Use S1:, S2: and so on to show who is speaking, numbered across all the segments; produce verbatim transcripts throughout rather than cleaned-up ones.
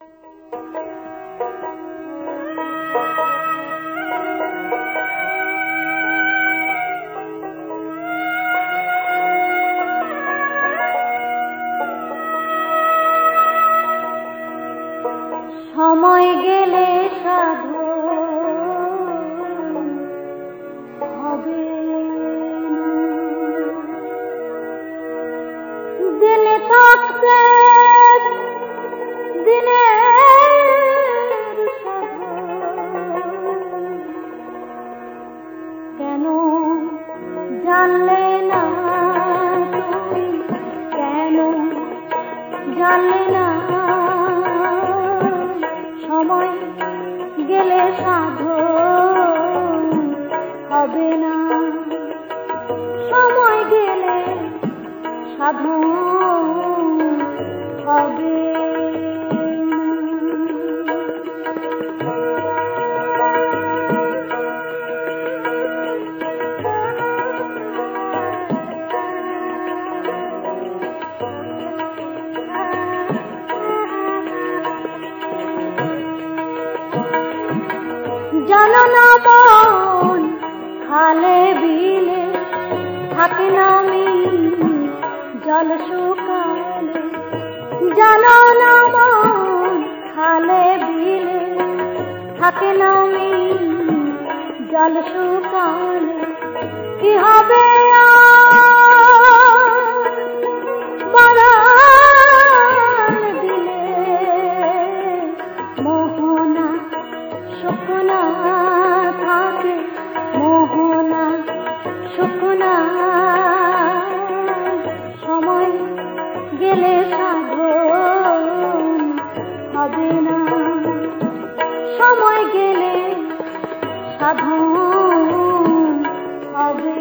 S1: সময় গেলে সাধু হবে দিনে থাকতে দিনে কেন জানলে না তুমি কেন জানলে না সময় গেলে সাধু হবে না সময় গেলে সাধু হবে জানো না মন খালে বিলে থাকে না আমি জল শুকালে জানো না মন খালে বিলে থাকে না আমি জল শুকালে কি হবে বারান দিলে মোহনা শুকনা থাকে মোহনা শুকনা সময় গেলে সাধন হবে না সময় গেলে সাধন হবে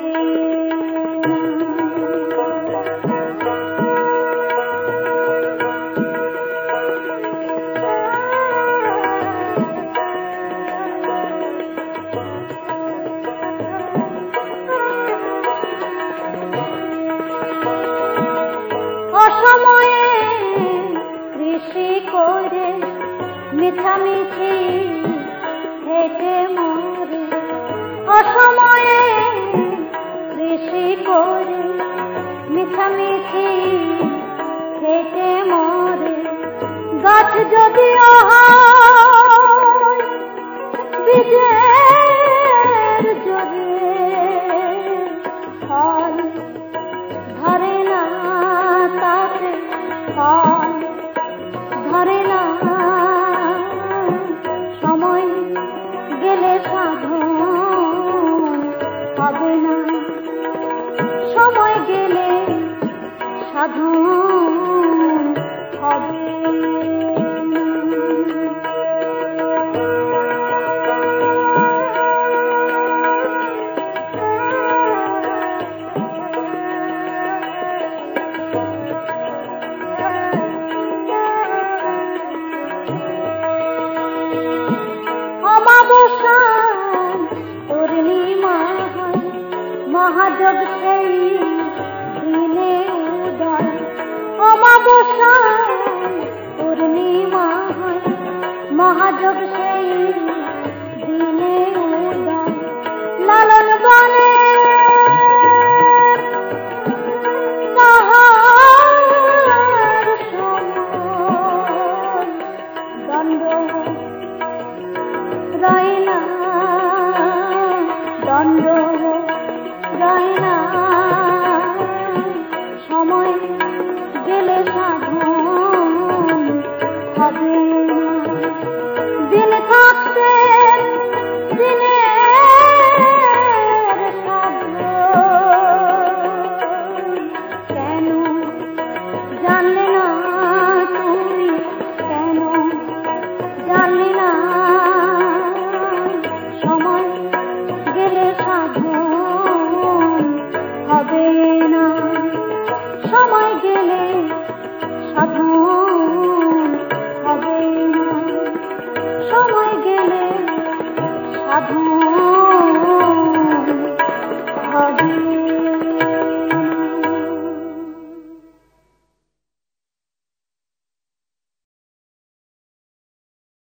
S1: অসময়ে কৃষি করে মিছামিছি হেঁটে মরে অসময়ে কৃষি করে মিছামিছি হেঁটে মরে গাছ যদিও হয় বীজের জড়িয়ে ফল ধরে না তাতে ফল ধরে না সময় গেলে সাধন হবে না সময় গেলে সাধন হবে পূর্ণিমা মহাযোগ সেই দিনে উদয় অমাবস্যা পূর্ণিমা মহাযোগ